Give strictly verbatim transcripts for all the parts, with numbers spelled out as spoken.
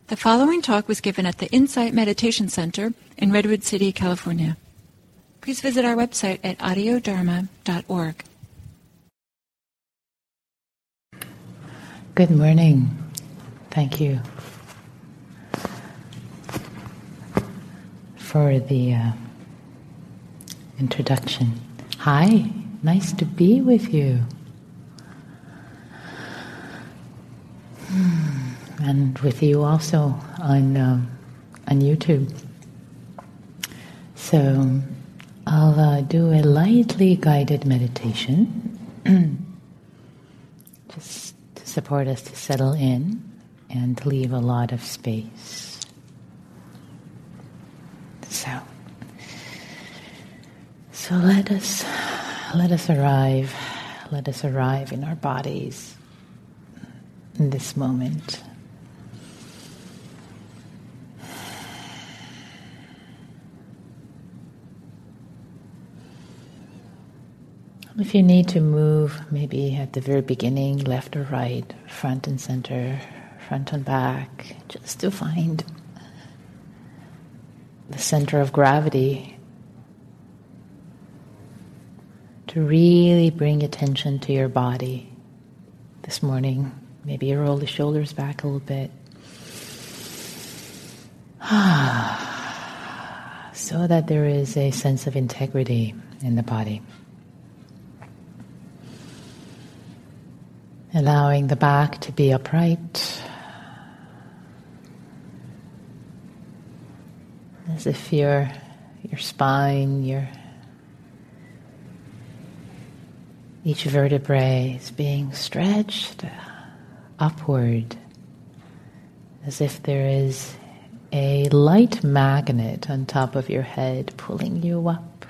The following talk was given at the Insight Meditation Center in Redwood City, California. Please visit our website at audio dharma dot org. Good morning. Thank you for the uh, introduction. Hi, nice to be with you. Hmm. And with you also on um, on YouTube. So I'll uh, do a lightly guided meditation, just to support us to settle in and leave a lot of space. So, so let us let us arrive, let us arrive in our bodies in this moment. If you need to move, maybe at the very beginning, left or right, front and center, front and back, just to find the center of gravity, to really bring attention to your body this morning. Maybe you roll the shoulders back a little bit. So that there is a sense of integrity in the body. Allowing the back to be upright, as if your your spine, your each vertebrae is being stretched upward, as if there is a light magnet on top of your head pulling you up.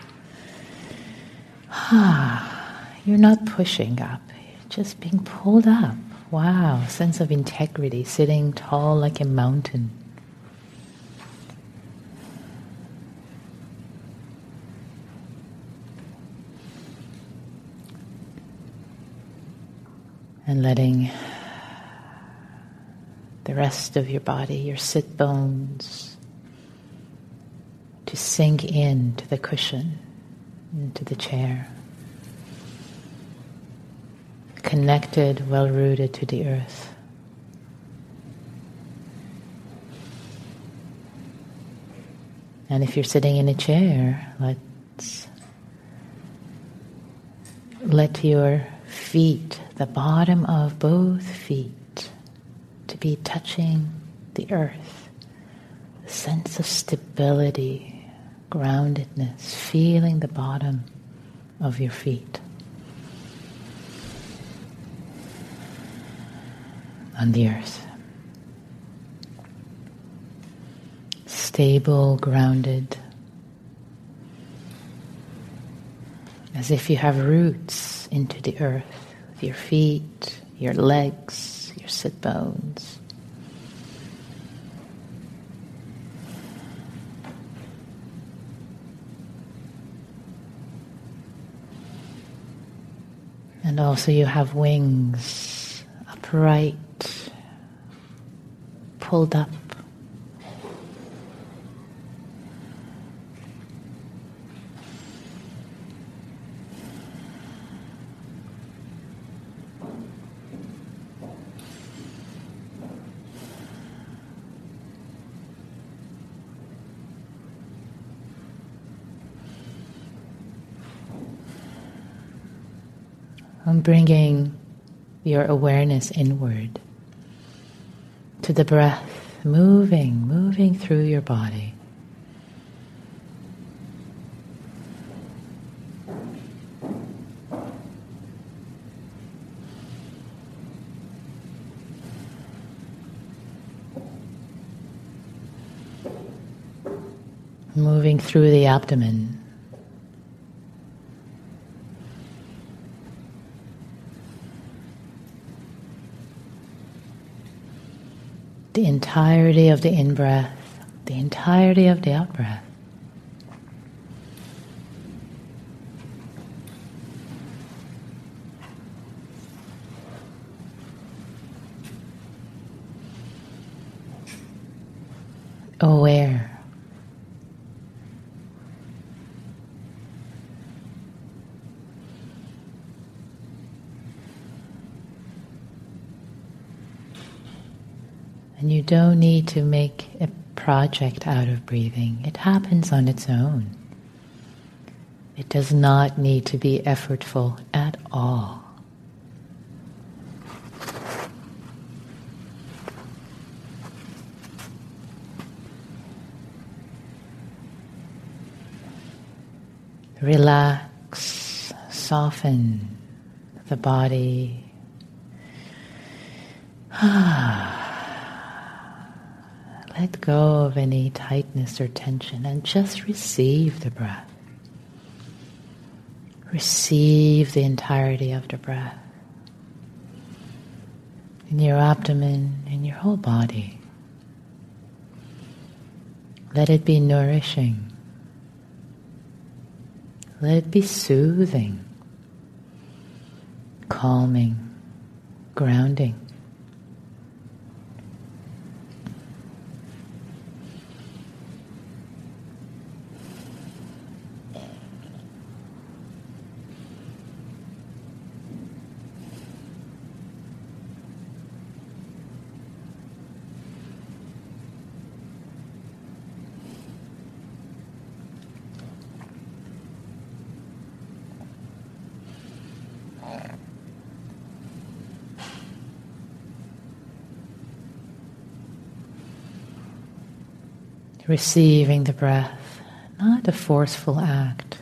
You're not pushing up. Just being pulled up. Wow, sense of integrity, sitting tall like a mountain. And letting the rest of your body, your sit bones, to sink into the cushion, into the chair. Connected, well-rooted to the earth. And if you're sitting in a chair, let's let your feet, the bottom of both feet, to be touching the earth. A sense of stability, groundedness, feeling the bottom of your feet. On the earth. Stable, grounded. As if you have roots into the earth with your feet, your legs, your sit bones. And also you have wings, upright, pulled up. I'm bringing your awareness inward to the breath, moving, moving through your body. Moving through the abdomen. The entirety of the in-breath, the entirety of the out-breath. aware. And you don't need to make a project out of breathing. It happens on its own. It does not need to be effortful at all. Relax, soften the body. Let go of any tightness or tension and just receive the breath. Receive the entirety of the breath in your abdomen, in your whole body. Let it be nourishing. Let it be soothing, calming, grounding. Receiving the breath, not a forceful act,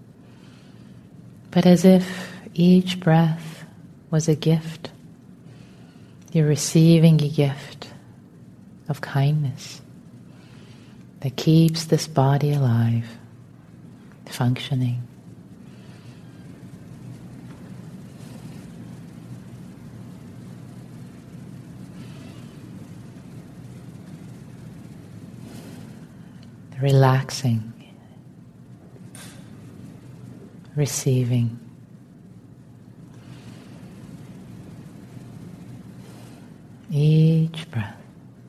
but as if each breath was a gift. You're receiving a gift of kindness that keeps this body alive, functioning. Relaxing, receiving. Each breath.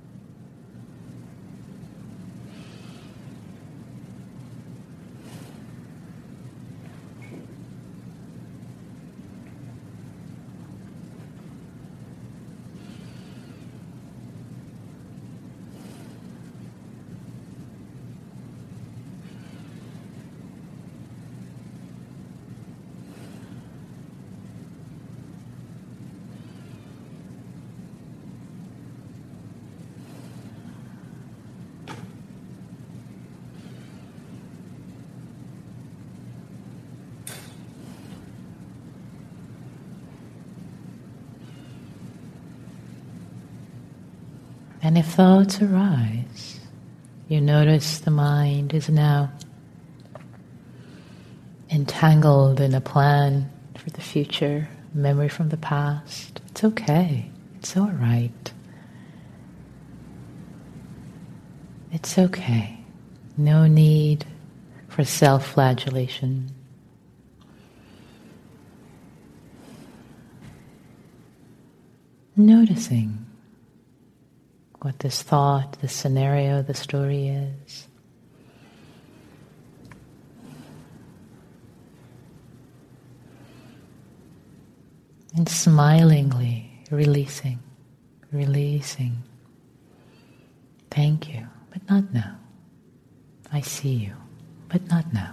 And if thoughts arise, you notice the mind is now entangled in a plan for the future, memory from the past. It's okay. It's all right. It's okay. No need for self-flagellation. Noticing what this thought, this scenario, the story is. And smilingly releasing, releasing. Thank you, but not now. I see you, but not now.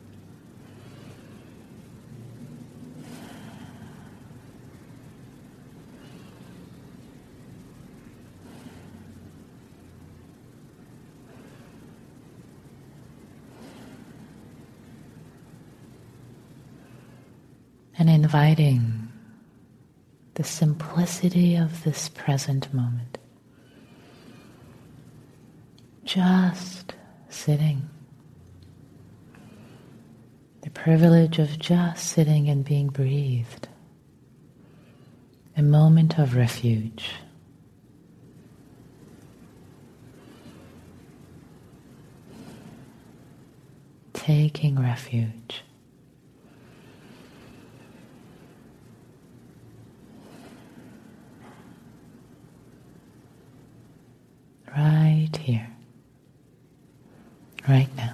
And inviting the simplicity of this present moment. Just sitting. The privilege of just sitting and being breathed. A moment of refuge. Taking refuge. Right here, right now.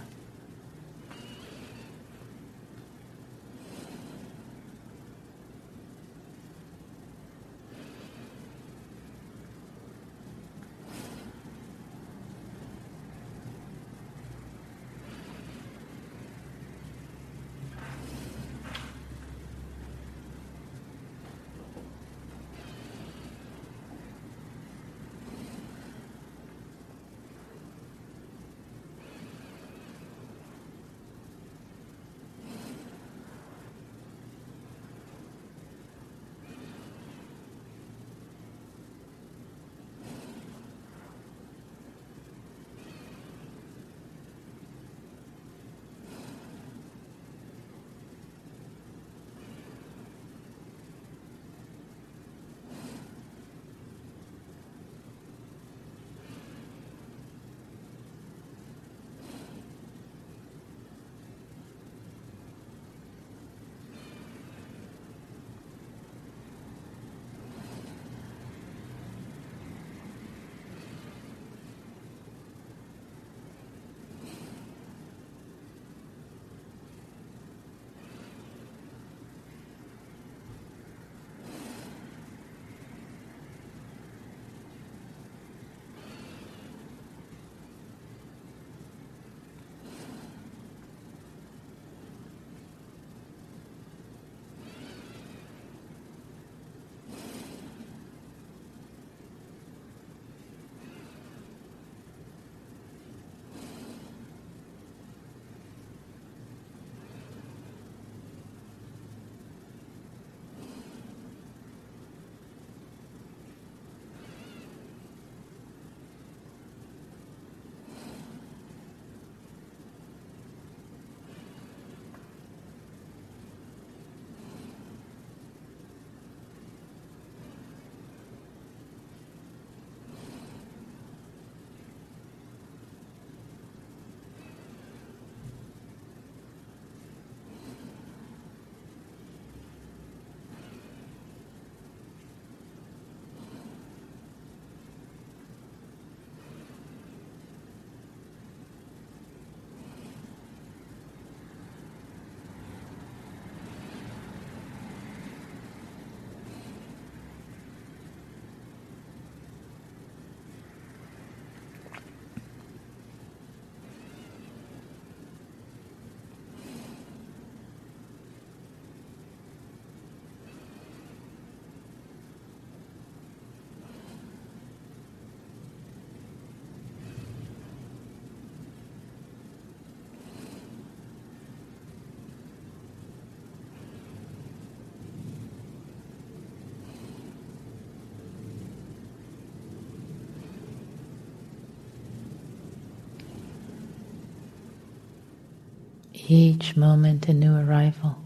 Each moment a new arrival,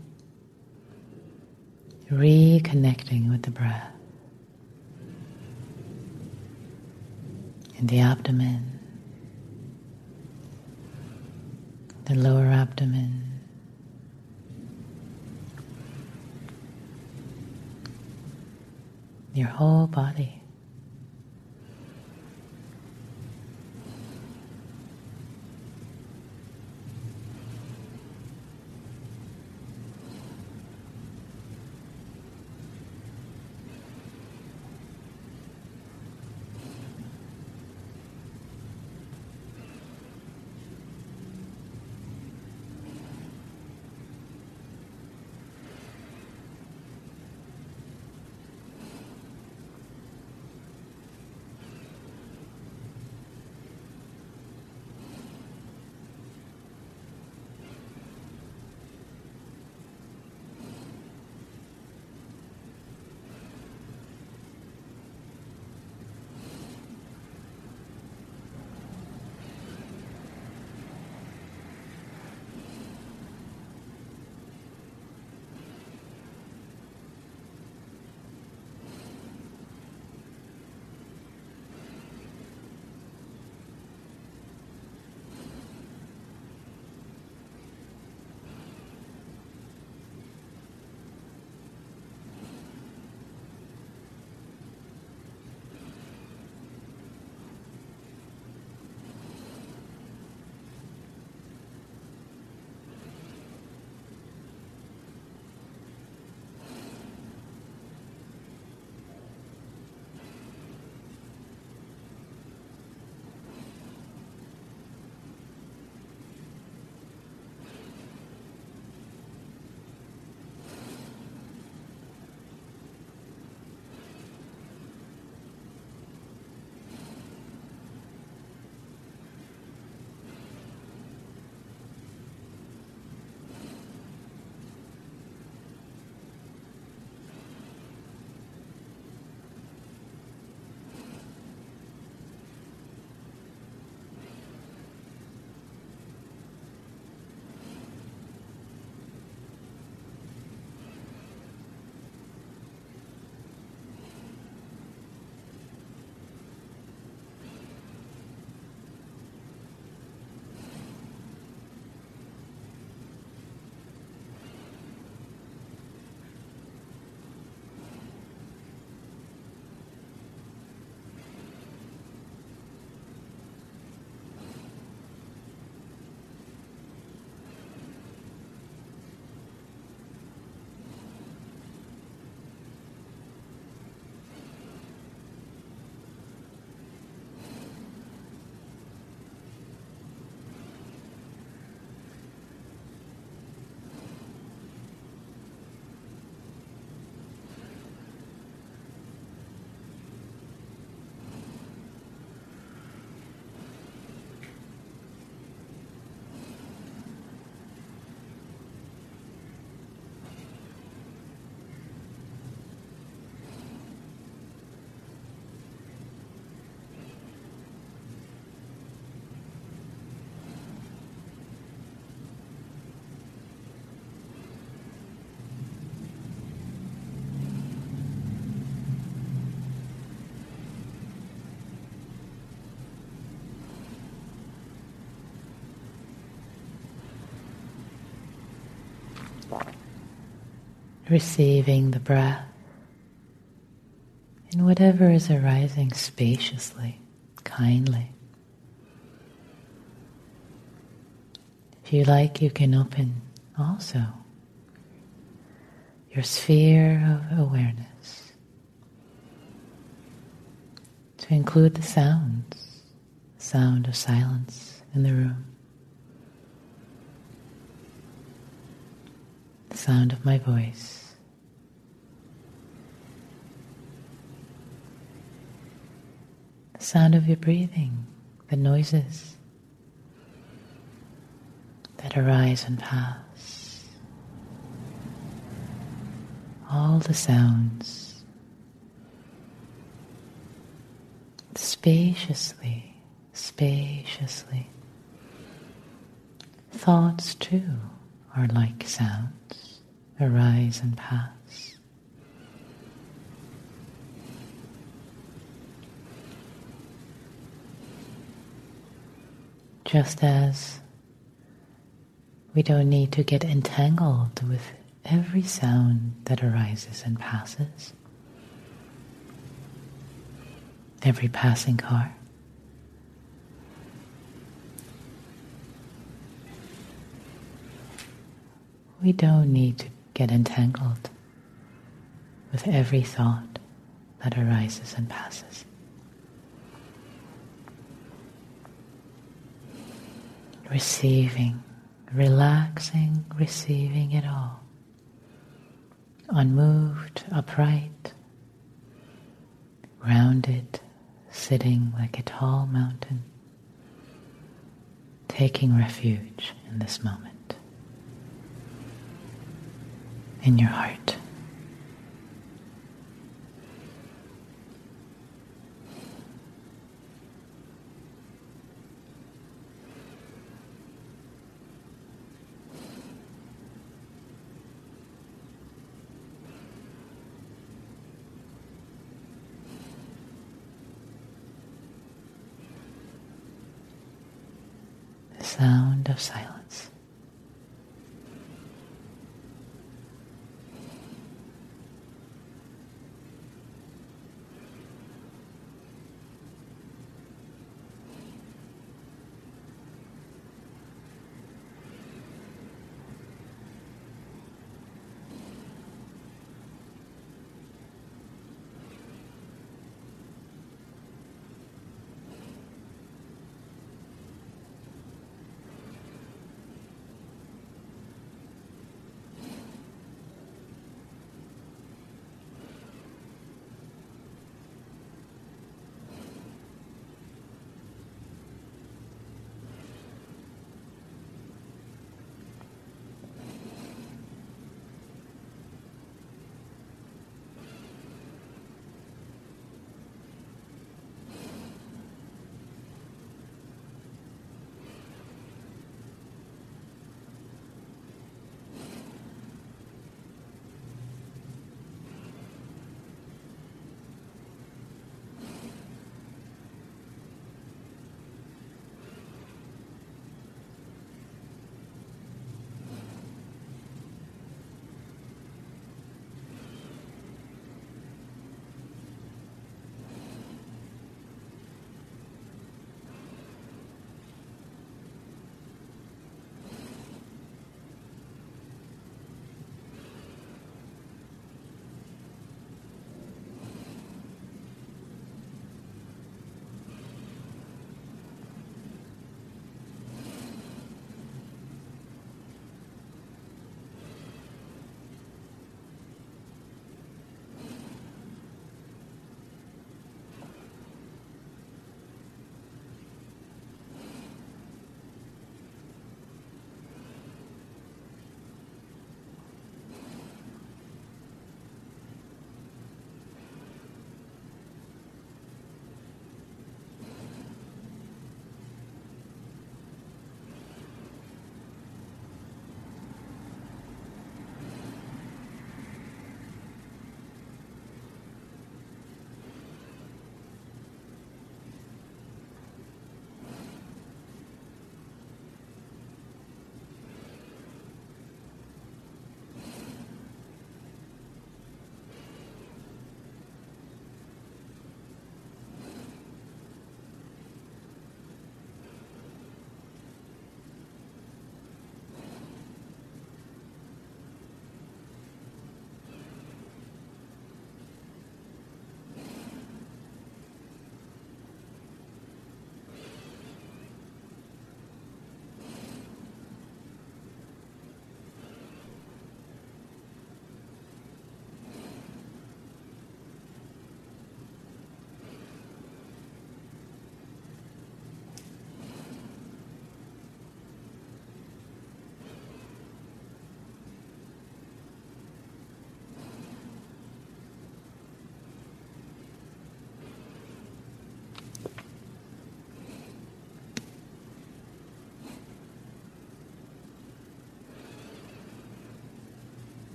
reconnecting with the breath. In the abdomen, the lower abdomen, your whole body. Receiving the breath and whatever is arising spaciously, kindly. If you like, you can open also your sphere of awareness to include the sounds, the sound of silence in the room, the sound of my voice, the sound of your breathing, the noises that arise and pass, all the sounds, spaciously, spaciously. Thoughts too are like sounds, arise and pass. Just as we don't need to get entangled with every sound that arises and passes, every passing car, we don't need to get entangled with every thought that arises and passes. Receiving, relaxing, receiving it all. Unmoved, upright, grounded, sitting like a tall mountain, taking refuge in this moment, in your heart. The sound of silence.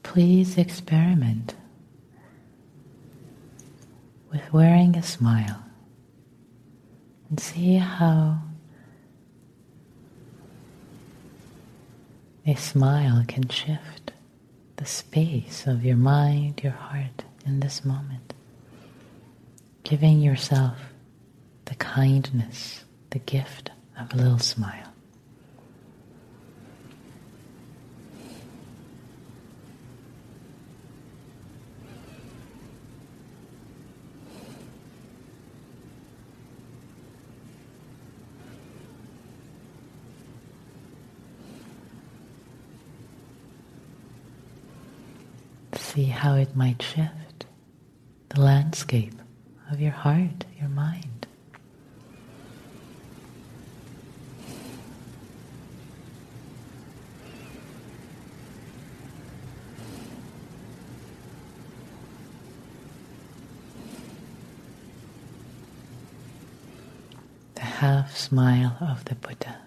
please experiment with wearing a smile and see how a smile can shift the space of your mind, your heart in this moment, giving yourself the kindness, the gift of a little smile. See how it might shift the landscape of your heart, your mind. The half smile of the Buddha.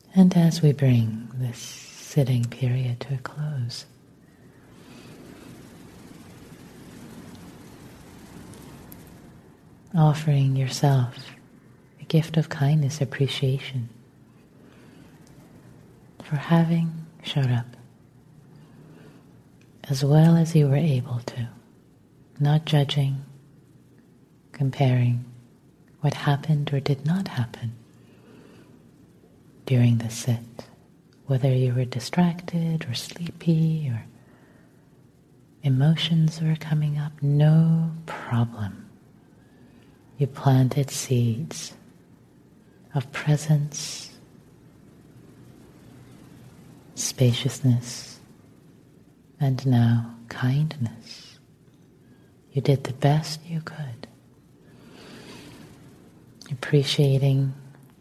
And as we bring this sitting period to a close, offering yourself a gift of kindness, appreciation for having showed up as well as you were able to, not judging, comparing what happened or did not happen during the sit, whether you were distracted or sleepy or emotions were coming up, no problem. You planted seeds of presence, spaciousness, and now kindness. You did the best you could, appreciating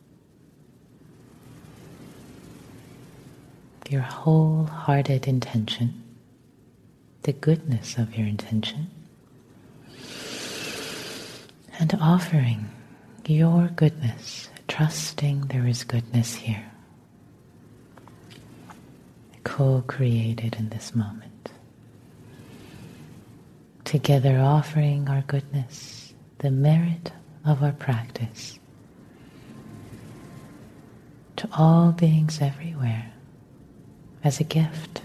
your wholehearted intention, the goodness of your intention, and offering your goodness, trusting there is goodness here, co-created in this moment. Together offering our goodness, the merit of our practice, to all beings everywhere as a gift,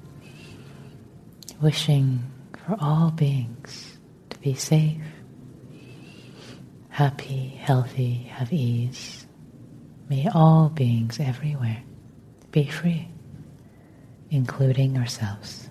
wishing for all beings to be safe, happy, healthy, have ease. May all beings everywhere be free, including ourselves.